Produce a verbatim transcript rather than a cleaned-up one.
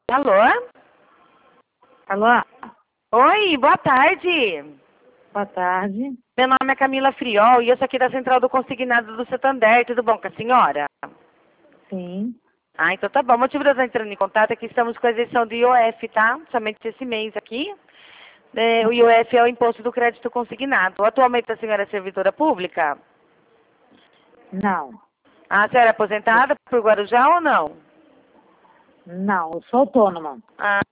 Alô? Alô? Oi, boa tarde. Boa tarde. Meu nome é Camila Friol e eu sou aqui da Central do Consignado do Santander. Tudo bom com a senhora? Sim. Ah, então tá bom. O motivo de eu estar entrando em contato é que estamos com a isenção do I O F, tá? Somente esse mês aqui. É, o I O F é o Imposto do Crédito Consignado. Atualmente a senhora é servidora pública? Não. A senhora é aposentada por Guarujá ou não? Não, eu sou autônoma. Ah,